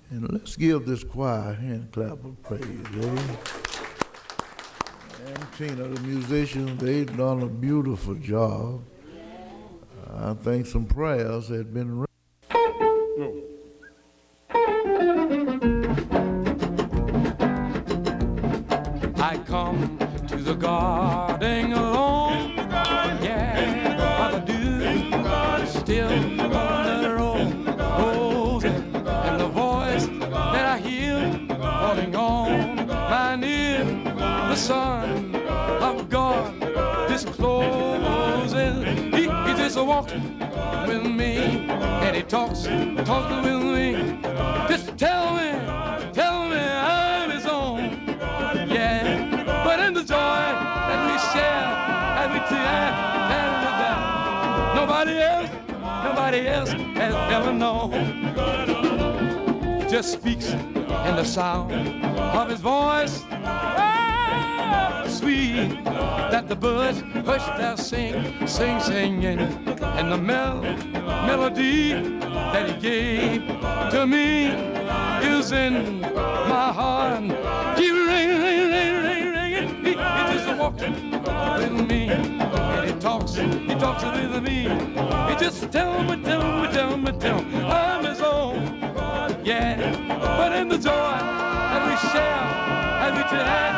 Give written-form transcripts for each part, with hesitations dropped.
And let's give this choir a hand clap of praise, eh? And Tina, the musicians, they've done a beautiful job. I think some prayers had been I come to the garden alone, yeah, while the dew is still on the roses, and the voice that I hear falling on my ear, the Son of God discloses. He just walks with me, and he talks with me. Just tell me I'm his own. Yeah, but in the joy that we share, and we share, nobody else has ever known. He just speaks in the sound of his voice, sweet that the birds hush their singing, and the melody that he gave to me is in my heart. Keep ringing. He just walks with me, and he talks with me. He just tell me, I'm his own. Yeah, but in the joy that we share, and we share,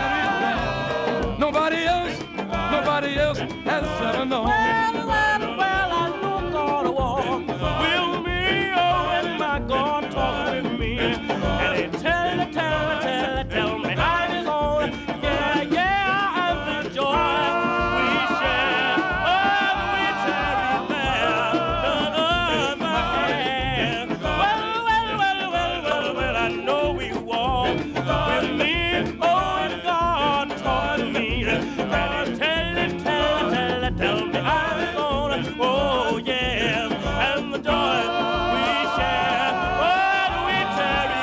nobody else has ever known. Well, I know God walk with me, oh, and my God talk with me, and he tell me I'm his own. Yeah, and the joy we share, oh, we tarry there, well, I know we walk with me, oh, and God talk to me, and he tell me I'm his own. Oh yeah, and the joy we share, oh, we tarry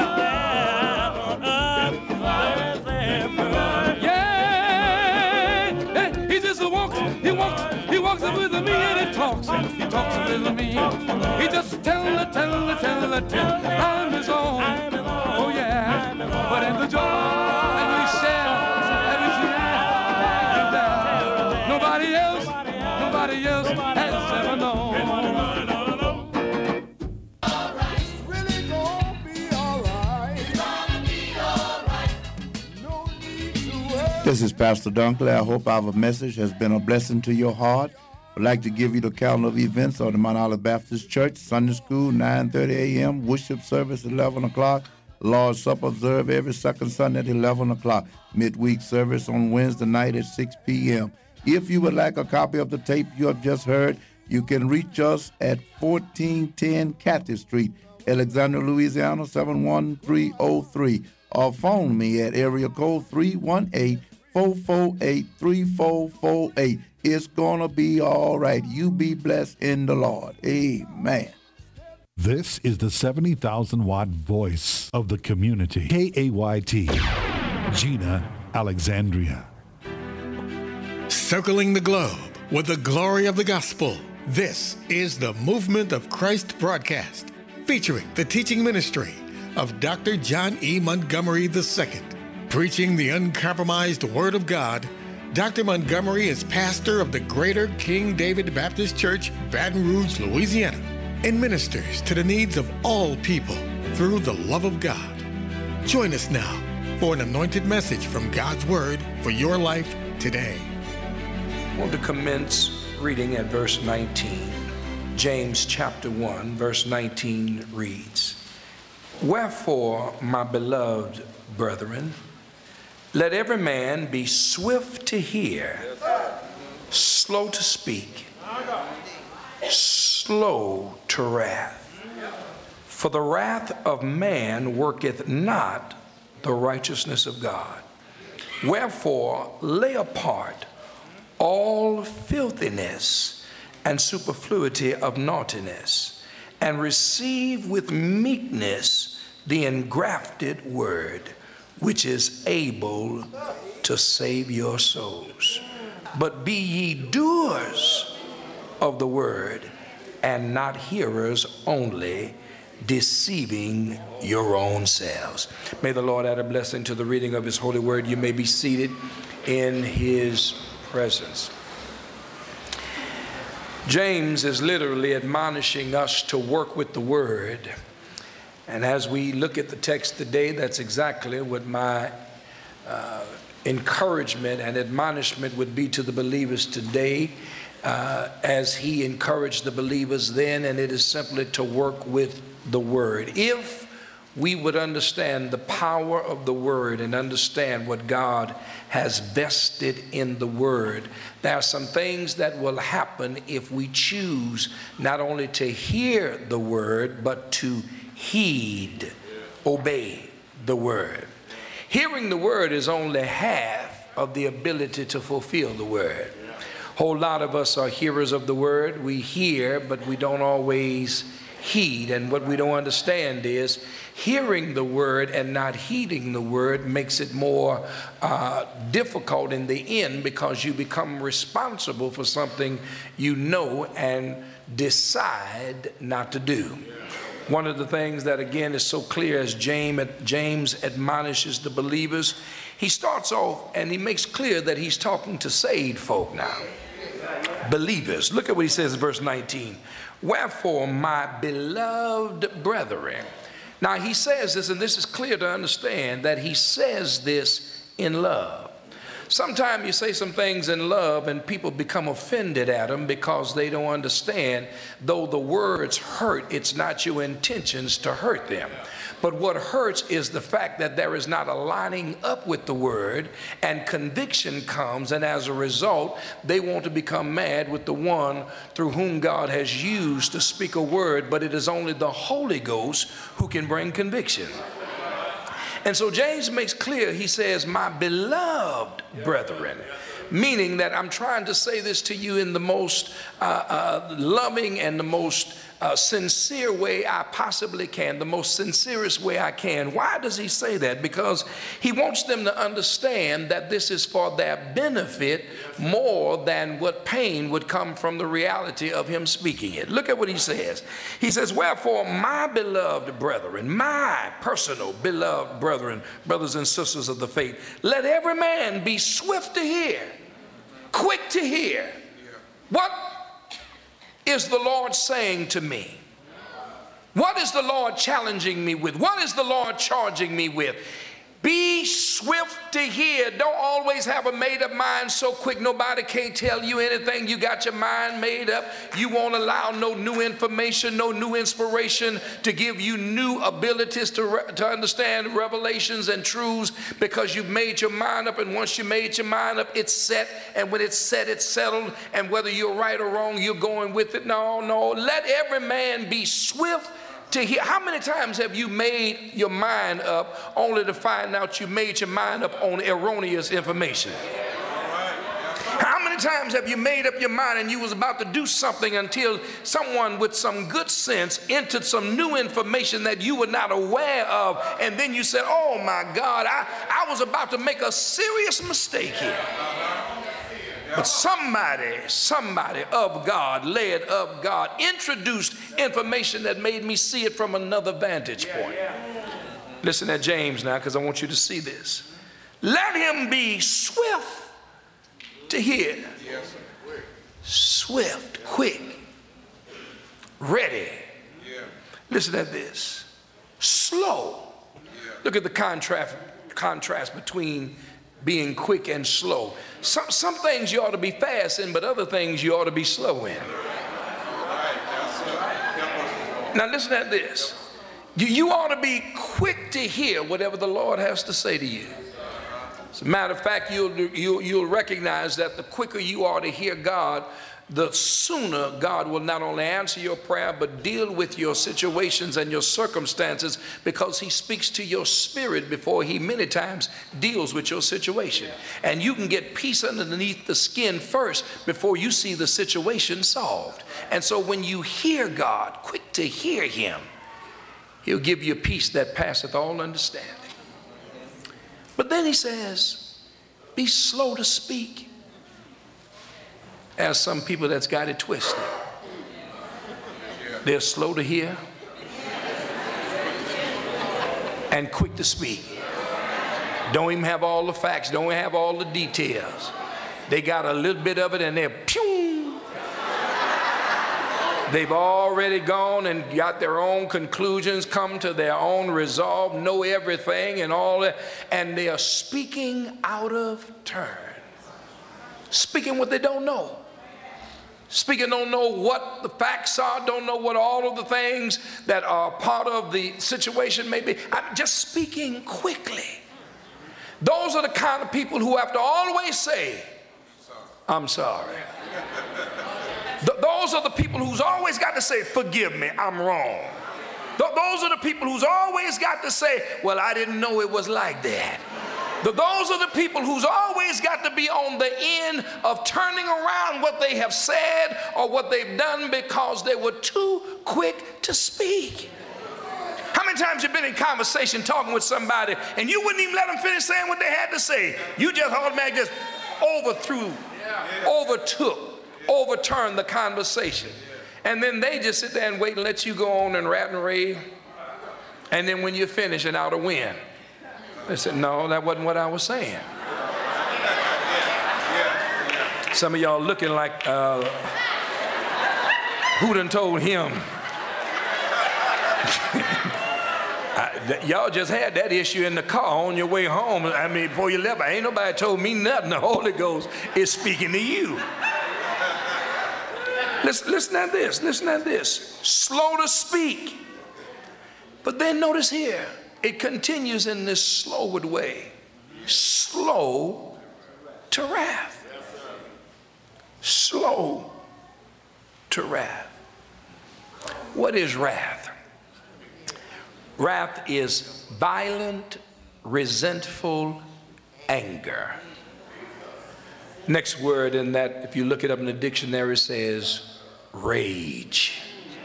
there. Yeah, he just walks with me, and he talks with me. He just tell I'm his own. Oh yeah, but in the joy that we share, nobody else has ever known. This is Pastor Dunkley. I hope our message has been a blessing to your heart. I'd like to give you the calendar of events of the Mount Olive Baptist Church. Sunday school, 9:30 a.m., worship service, 11 o'clock. Lord's Supper observed every second Sunday at 11 o'clock. Midweek service on Wednesday night at 6 p.m. If you would like a copy of the tape you have just heard, you can reach us at 1410 Cathy Street, Alexandria, Louisiana, 71303, or phone me at area code 318-448-3448. It's going to be all right. You be blessed in the Lord. Amen. This is the 70,000-watt voice of the community. KAYT, Gina, Alexandria. Circling the globe with the glory of the gospel. This is the Movement of Christ broadcast, featuring the teaching ministry of Dr. John E. Montgomery II. Preaching the uncompromised Word of God, Dr. Montgomery is pastor of the Greater King David Baptist Church, Baton Rouge, Louisiana, and ministers to the needs of all people through the love of God. Join us now for an anointed message from God's Word for your life today. I want to commence reading at verse 19. James chapter 1, verse 19 reads, "Wherefore, my beloved brethren, let every man be swift to hear, slow to speak, slow to wrath. For the wrath of man worketh not the righteousness of God. Wherefore, lay apart all filthiness and superfluity of naughtiness, and receive with meekness the engrafted word, which is able to save your souls. But be ye doers of the word, and not hearers only, deceiving your own selves. May the Lord add a blessing to the reading of his holy word. You may be seated in his presence. James is literally admonishing us to work with the word. And as we look at the text today, that's exactly what my encouragement and admonishment would be to the believers today, as he encouraged the believers then, and it is simply to work with the word. If we would understand the power of the word and understand what God has vested in the word, there are some things that will happen if we choose not only to hear the word, but to heed, obey the word. Hearing the word is only half of the ability to fulfill the word. A whole lot of us are hearers of the word. We hear, but we don't always heed. And what we don't understand is hearing the word and not heeding the word makes it more difficult in the end, because you become responsible for something you know and decide not to do. One of the things that, again, is so clear as James admonishes the believers, he starts off and he makes clear that he's talking to saved folk now. Believers. Look at what he says in verse 19. Wherefore, my beloved brethren. Now he says this, and this is clear to understand, that he says this in love. Sometimes you say some things in love and people become offended at them because they don't understand. Though the words hurt, it's not your intentions to hurt them. But what hurts is the fact that there is not a lining up with the word, and conviction comes, and as a result, they want to become mad with the one through whom God has used to speak a word, but it is only the Holy Ghost who can bring conviction. And so James makes clear, he says, my beloved brethren, meaning that I'm trying to say this to you in the most loving and the most sincere way I possibly can, the most sincerest way I can. Why does he say that? Because he wants them to understand that this is for their benefit more than what pain would come from the reality of him speaking it. Look at what he says. He says, wherefore, my beloved brethren, my personal beloved brethren, brothers and sisters of the faith, let every man be swift to hear, quick to hear. What is the Lord saying to me? What is the Lord challenging me with? What is the Lord charging me with? Be swift to hear. Don't always have a made-up mind so quick nobody can't tell you anything. You got your mind made up. You won't allow no new information, no new inspiration to give you new abilities to understand revelations and truths, because you've made your mind up, and once you made your mind up, it's set, and when it's set, it's settled, and whether you're right or wrong, you're going with it. No, let every man be swift to hear. How many times have you made your mind up only to find out you made your mind up on erroneous information? How many times have you made up your mind and you was about to do something until someone with some good sense entered some new information that you were not aware of, and then you said, oh my God, I was about to make a serious mistake here. But somebody of God, led of God, introduced information that made me see it from another vantage point. Listen at James now, because I want you to see this. Let him be swift to hear. Swift, quick, ready. Listen at this. Slow. Look at the contrast between being quick and slow. Some things you ought to be fast in, but other things you ought to be slow in. Now listen at this. You ought to be quick to hear whatever the Lord has to say to you. As a matter of fact, you'll recognize that the quicker you are to hear God, the sooner God will not only answer your prayer, but deal with your situations and your circumstances, because he speaks to your spirit before he many times deals with your situation. And you can get peace underneath the skin first before you see the situation solved. And so when you hear God, quick to hear him, he'll give you a peace that passeth all understanding. But then he says, be slow to speak. As some people that's got it twisted. They're slow to hear, and quick to speak. Don't even have all the facts, don't have all the details. They got a little bit of it and they're pew. They've already gone and got their own conclusions, come to their own resolve, know everything and all that, and they are speaking out of turn. Speaking what they don't know. Speaking, don't know what the facts are, don't know what all of the things that are part of the situation may be. I'm just speaking quickly. Those are the kind of people who have to always say, I'm sorry. Those are the people who's always got to say, forgive me, I'm wrong. Those are the people who's always got to say, well, I didn't know it was like that. Those are the people who's always got to be on the end of turning around what they have said or what they've done because they were too quick to speak. How many times you've been in conversation talking with somebody and you wouldn't even let them finish saying what they had to say? You just automatically just overturned the conversation. And then they just sit there and wait and let you go on and rant and rave. And then when you're finished and out of wind, they said, no, that wasn't what I was saying. Some of y'all looking like, who done told him? Y'all just had that issue in the car on your way home. I mean, before you left, ain't nobody told me nothing. The Holy Ghost is speaking to you. Listen at this, listen at this. Slow to speak. But then notice here, it continues in this slowed way. Slow to wrath. Slow to wrath. What is wrath? Wrath is violent, resentful anger. Next word in that, if you look it up in the dictionary, says rage.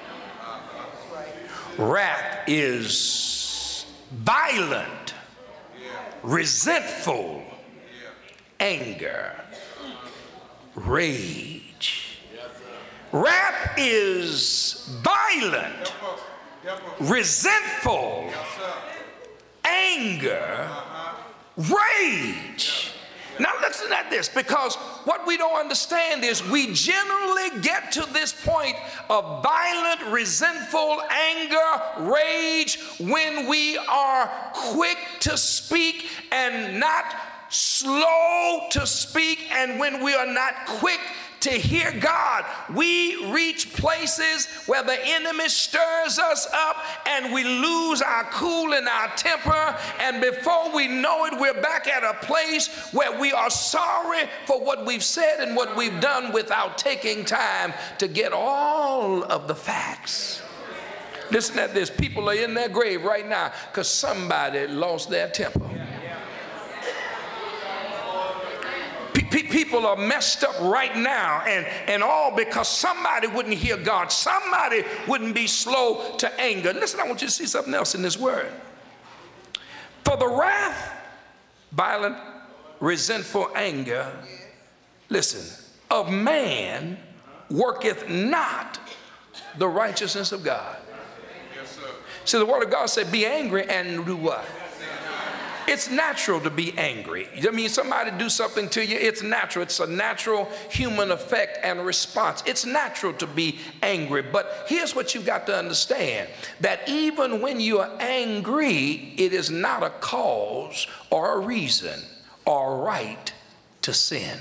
Wrath is violent, resentful anger, rage. Wrath is violent, resentful anger, rage. Now listen at this, because what we don't understand is we generally get to this point of violent, resentful anger, rage when we are quick to speak and not slow to speak, and when we are not quick to hear God. We reach places where the enemy stirs us up and we lose our cool and our temper, and before we know it, we're back at a place where we are sorry for what we've said and what we've done without taking time to get all of the facts. Listen at this. People are in their grave right now because somebody lost their temper. People are messed up right now, and all because somebody wouldn't hear God. Somebody wouldn't be slow to anger. Listen, I want you to see something else in this word. For the wrath, violent, resentful anger, listen, of man worketh not the righteousness of God. See, the word of God said, be angry and do what? It's natural to be angry. I mean, somebody do something to you, it's natural. It's a natural human effect and response. It's natural to be angry. But here's what you've got to understand, that even when you are angry, it is not a cause or a reason or a right to sin.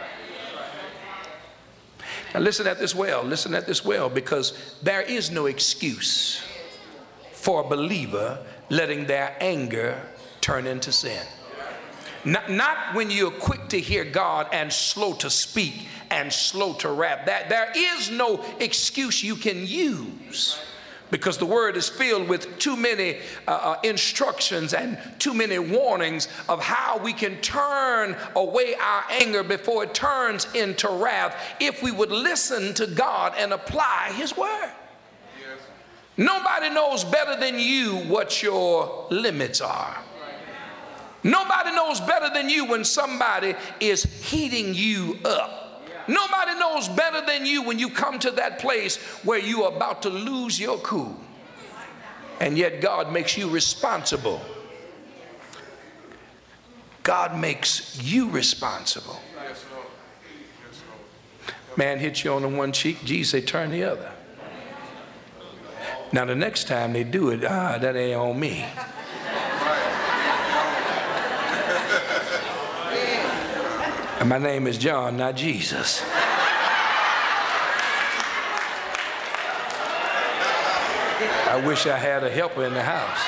Now listen at this well, listen at this well, because there is no excuse for a believer letting their anger turn into sin. Not when you're quick to hear God and slow to speak and slow to wrath. That there is no excuse you can use, because the word is filled with too many instructions and too many warnings of how we can turn away our anger before it turns into wrath if we would listen to God and apply his word. Yes. Nobody knows better than you what your limits are. Nobody knows better than you when somebody is heating you up. Nobody knows better than you when you come to that place where you are about to lose your cool. And yet God makes you responsible God makes you responsible. Man hits you on the one cheek, Jesus say turn the other. Now the next time they do it, that ain't on me. And my name is John, not Jesus. I wish I had a helper in the house.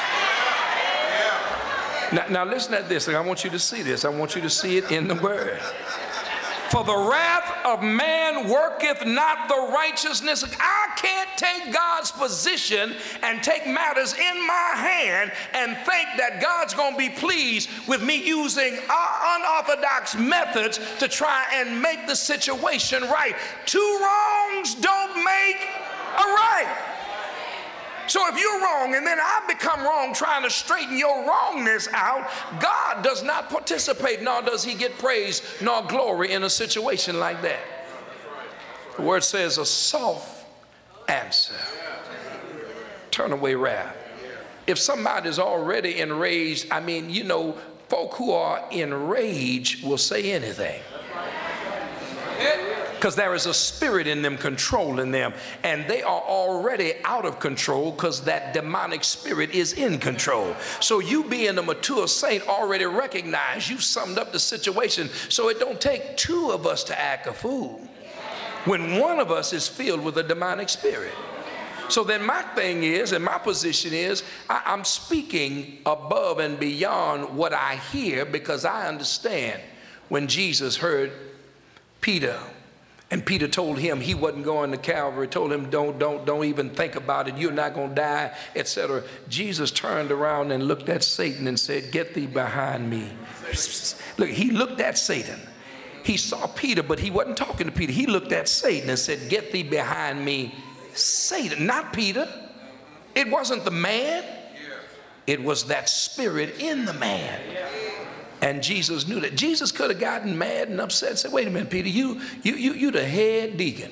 Now listen at this. I want you to see this. I want you to see it in the Word. For the wrath of man worketh not the righteousness. I can't take God's position and take matters in my hand and think that God's going to be pleased with me using unorthodox methods to try and make the situation right. Two wrongs don't make a right. So if you're wrong and then I become wrong trying to straighten your wrongness out, God does not participate, nor does he get praise nor glory in a situation like that. The word says a soft answer. Turn away wrath. If somebody's already enraged, I mean, you know, folk who are enraged will say anything. Because there is a spirit in them controlling them, and they are already out of control because that demonic spirit is in control. So you being a mature saint already recognize you've summed up the situation, so it don't take two of us to act a fool when one of us is filled with a demonic spirit. So then my thing is, and my position is, I'm speaking above and beyond what I hear, because I understand when Jesus heard Peter, and Peter told him he wasn't going to Calvary, told him don't even think about it, you're not going to die, etc. Jesus turned around and looked at Satan and said, get thee behind me. Look, he looked at Satan. He saw Peter, but he wasn't talking to Peter. He looked at Satan and said, get thee behind me, Satan. Not Peter. It wasn't the man. It was that spirit in the man. And Jesus knew that. Jesus could have gotten mad and upset and said, wait a minute, Peter, you the head deacon.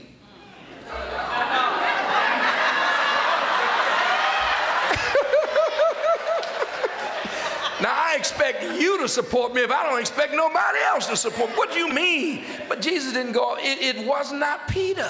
Now, I expect you to support me if I don't expect nobody else to support. What do you mean? But Jesus didn't go, it was not Peter.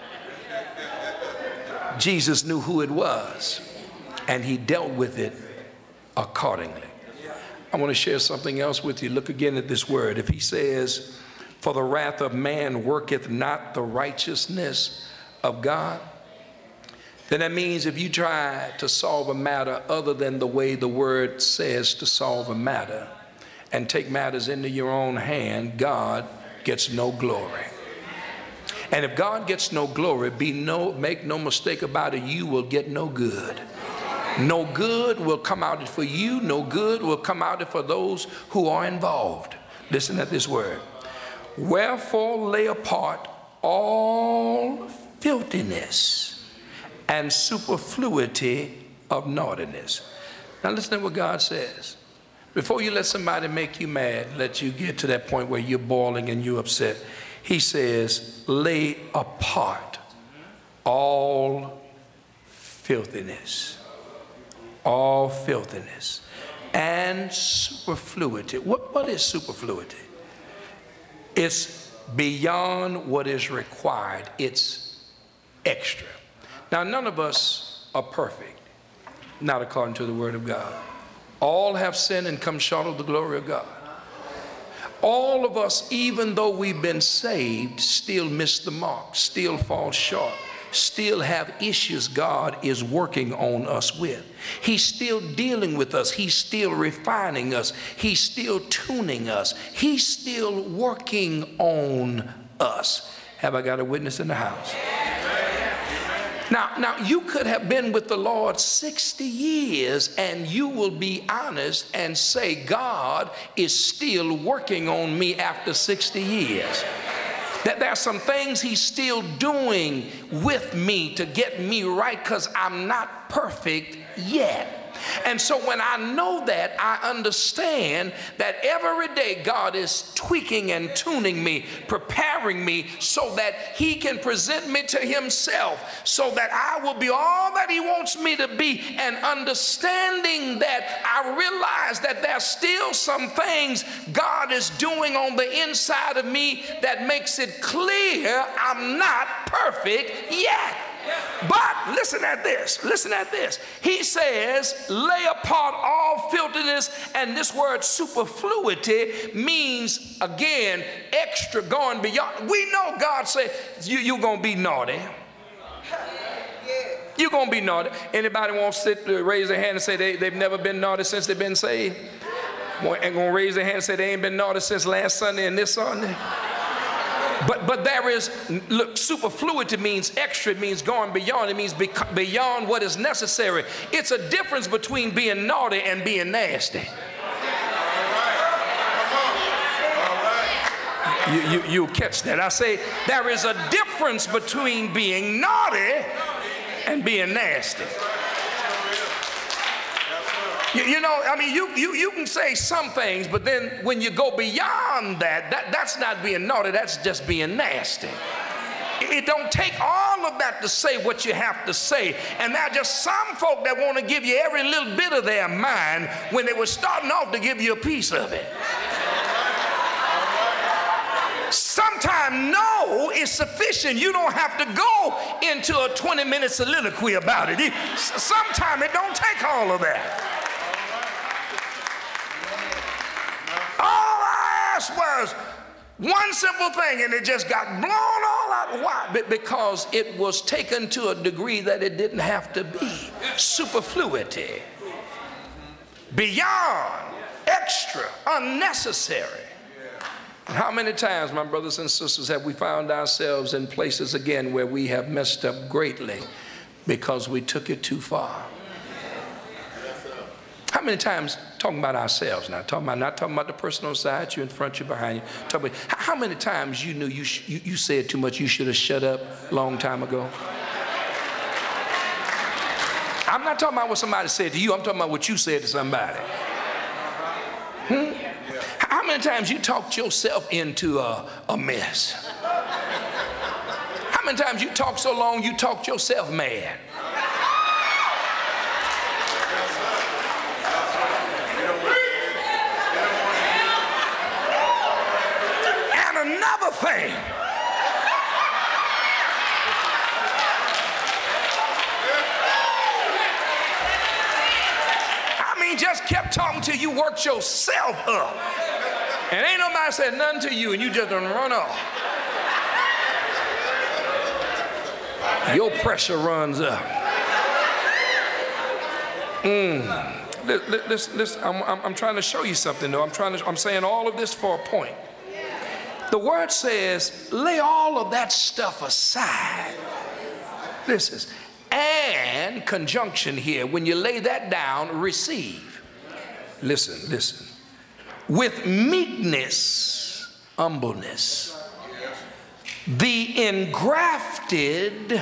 Jesus knew who it was, and he dealt with it accordingly. I want to share something else with you. Look again at this word. If he says, for the wrath of man worketh not the righteousness of God, then that means if you try to solve a matter other than the way the word says to solve a matter and take matters into your own hand, God gets no glory. And if God gets no glory, make no mistake about it, you will get no good. No good will come out for you. No good will come out for those who are involved. Listen at this word. Wherefore lay apart all filthiness and superfluity of naughtiness. Now listen to what God says. Before you let somebody make you mad, let you get to that point where you're boiling and you're upset, he says, lay apart all filthiness. All filthiness and superfluity. What is superfluity? It's beyond what is required. It's extra. Now, none of us are perfect, not according to the word of God. All have sinned and come short of the glory of God. All of us, even though we've been saved, still miss the mark, still fall short, still have issues God is working on us with. He's still dealing with us. He's still refining us. He's still tuning us. He's still working on us. Have I got a witness in the house? Now you could have been with the Lord 60 years and you will be honest and say, God is still working on me after 60 years. That there are some things he's still doing with me to get me right because I'm not perfect yet. And so when I know that, I understand that every day God is tweaking and tuning me, preparing me so that he can present me to himself, so that I will be all that he wants me to be. And understanding that, I realize that there's still some things God is doing on the inside of me that makes it clear I'm not perfect yet. But listen at this, listen at this. He says, lay apart all filthiness, and this word superfluity means, again, extra, going beyond. We know God said, you're going to be naughty. You're going to be naughty. Anybody wants to raise their hand and say they've never been naughty since they've been saved? And going to raise their hand and say they ain't been naughty since last Sunday and this Sunday? But there is, look, superfluity means extra, it means going beyond, it means beyond what is necessary. It's a difference between being naughty and being nasty. You'll catch that. I say there is a difference between being naughty and being nasty. You know, I mean, you can say some things, but then when you go beyond that's not being naughty, that's just being nasty. It don't take all of that to say what you have to say. And there are just some folk that want to give you every little bit of their mind when they were starting off to give you a piece of it. Sometimes no is sufficient. You don't have to go into a 20-minute soliloquy about it. Sometimes it don't take all of that. All I asked was one simple thing, and it just got blown all out. Why? Because it was taken to a degree that it didn't have to be. Superfluity. Beyond. Extra. Unnecessary. How many times, my brothers and sisters, have we found ourselves in places again where we have messed up greatly because we took it too far? How many times, talking about ourselves now, not talking about the person on side, you in front, you behind you, talking about how many times you knew you said too much, you should have shut up a long time ago? I'm not talking about what somebody said to you, I'm talking about what you said to somebody. How many times you talked yourself into a mess? How many times you talked so long you talked yourself mad? Another thing, I mean, just kept talking till you worked yourself up, and ain't nobody said nothing to you, and you just done run off. Your pressure runs up. Listen, I'm trying to show you something, though. I'm saying all of this for a point. The word says, lay all of that stuff aside. Listen, and conjunction here, when you lay that down, receive. Listen. With meekness, humbleness, the engrafted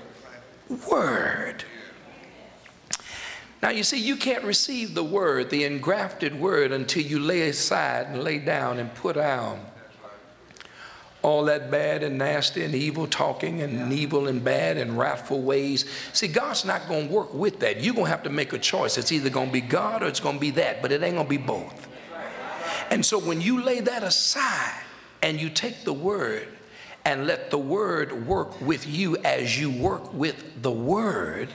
word. Now you see, you can't receive the word, the engrafted word, until you lay aside and lay down and put down all that bad and nasty and evil talking and evil and bad and wrathful ways. See, God's not going to work with that. You're going to have to make a choice. It's either going to be God or it's going to be that, but it ain't going to be both. And so when you lay that aside and you take the word and let the word work with you as you work with the word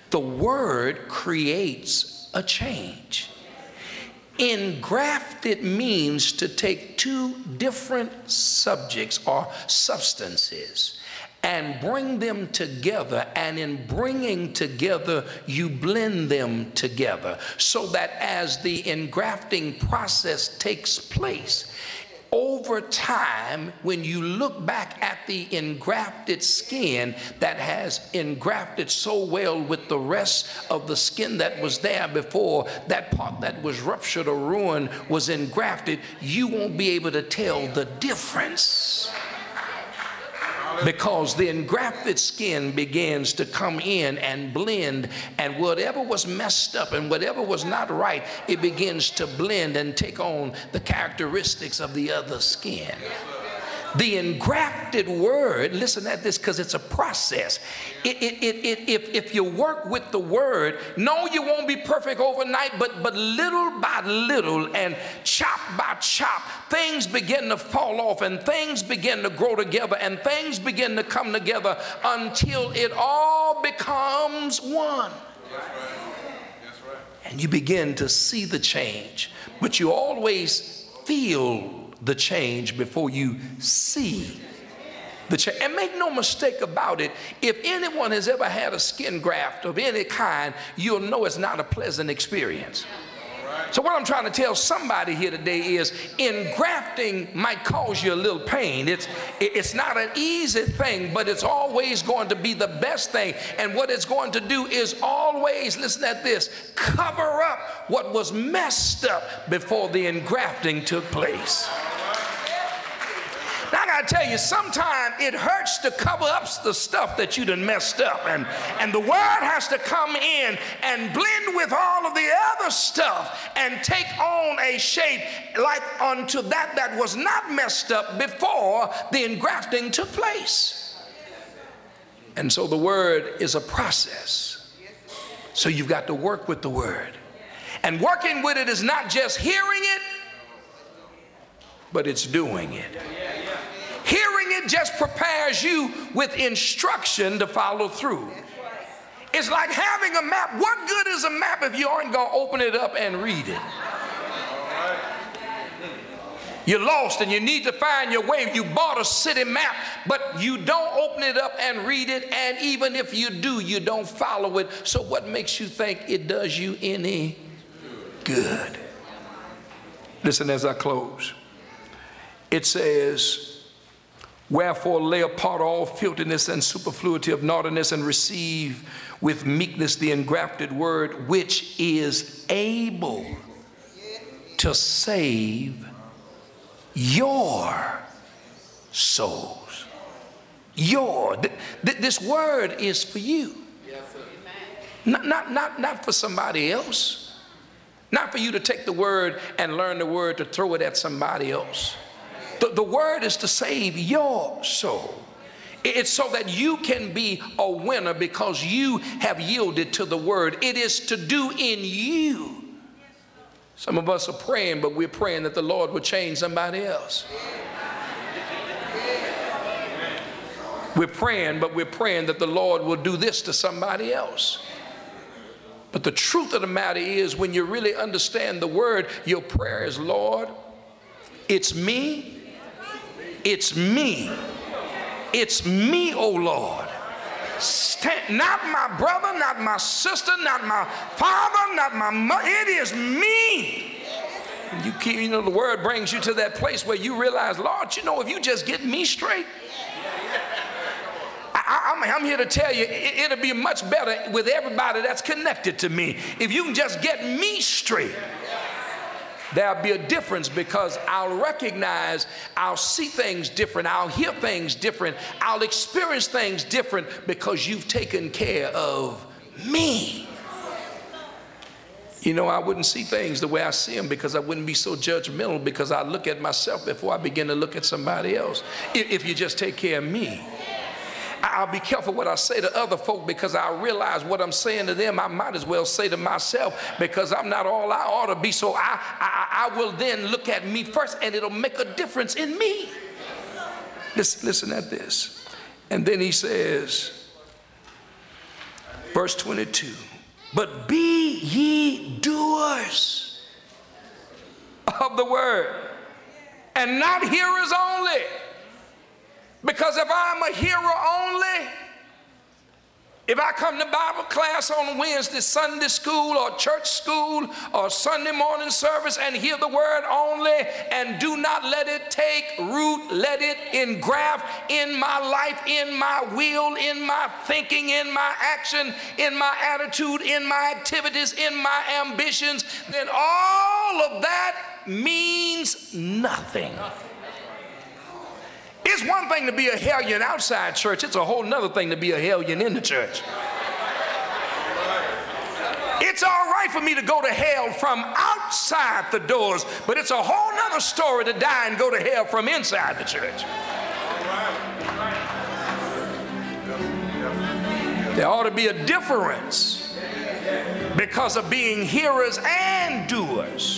creates a change. Engrafted means to take two different subjects or substances and bring them together, and in bringing together you blend them together so that as the engrafting process takes place, over time, when you look back at the engrafted skin that has engrafted so well with the rest of the skin that was there before, that part that was ruptured or ruined was engrafted, you won't be able to tell the difference. Because the engrafted skin begins to come in and blend, and whatever was messed up and whatever was not right, it begins to blend and take on the characteristics of the other skin. The engrafted word, listen at this because it's a process. If you work with the word, no, you won't be perfect overnight, but little by little and chop by chop, things begin to fall off and things begin to grow together and things begin to come together until it all becomes one. That's right. And you begin to see the change, but you always feel the change before you see the change. And make no mistake about it, if anyone has ever had a skin graft of any kind, you'll know it's not a pleasant experience. So what I'm trying to tell somebody here today is engrafting might cause you a little pain. It's not an easy thing, but it's always going to be the best thing. And what it's going to do is always, listen at this, cover up what was messed up before the engrafting took place. Now I gotta tell you, sometimes it hurts to cover up the stuff that you done messed up, and the word has to come in and blend with all of the other stuff and take on a shape like unto that was not messed up before the engrafting took place. And so the word is a process. So you've got to work with the word. And working with it is not just hearing it, but it's doing it. Hearing it just prepares you with instruction to follow through. It's like having a map. What good is a map if you aren't going to open it up and read it? You're lost and you need to find your way. You bought a city map, but you don't open it up and read it. And even if you do, you don't follow it. So what makes you think it does you any good? Listen as I close. It says, wherefore lay apart all filthiness and superfluity of naughtiness, and receive with meekness the engrafted word, which is able to save your souls. This word is for you. Not for somebody else. Not for you to take the word and learn the word to throw it at somebody else. The word is to save your soul. It's so that you can be a winner because you have yielded to the word. It is to do in you. Some of us are praying, but we're praying that the Lord will change somebody else. We're praying, but we're praying that the Lord will do this to somebody else. But the truth of the matter is, when you really understand the word, your prayer is, Lord, it's me. It's me. It's me, oh Lord. Not my brother, not my sister, not my father, not my mother. It is me. You know, the word brings you to that place where you realize, Lord, you know, if you just get me straight, I'm here to tell you, it'll be much better with everybody that's connected to me. If you can just get me straight, there'll be a difference, because I'll recognize, I'll see things different, I'll hear things different, I'll experience things different because you've taken care of me. You know, I wouldn't see things the way I see them because I wouldn't be so judgmental, because I look at myself before I begin to look at somebody else. If you just take care of me. I'll be careful what I say to other folk, because I realize what I'm saying to them, I might as well say to myself, because I'm not all I ought to be. So I will then look at me first, and it'll make a difference in me. Listen at this. And then he says, verse 22, but be ye doers of the word, and not hearers only. Because if I'm a hearer only, if I come to Bible class on Wednesday, Sunday school or church school or Sunday morning service and hear the word only and do not let it take root, let it engraft in my life, in my will, in my thinking, in my action, in my attitude, in my activities, in my ambitions, then all of that means nothing. It's one thing to be a hellion outside church. It's a whole nother thing to be a hellion in the church. It's all right for me to go to hell from outside the doors, but it's a whole nother story to die and go to hell from inside the church. There ought to be a difference because of being hearers and doers.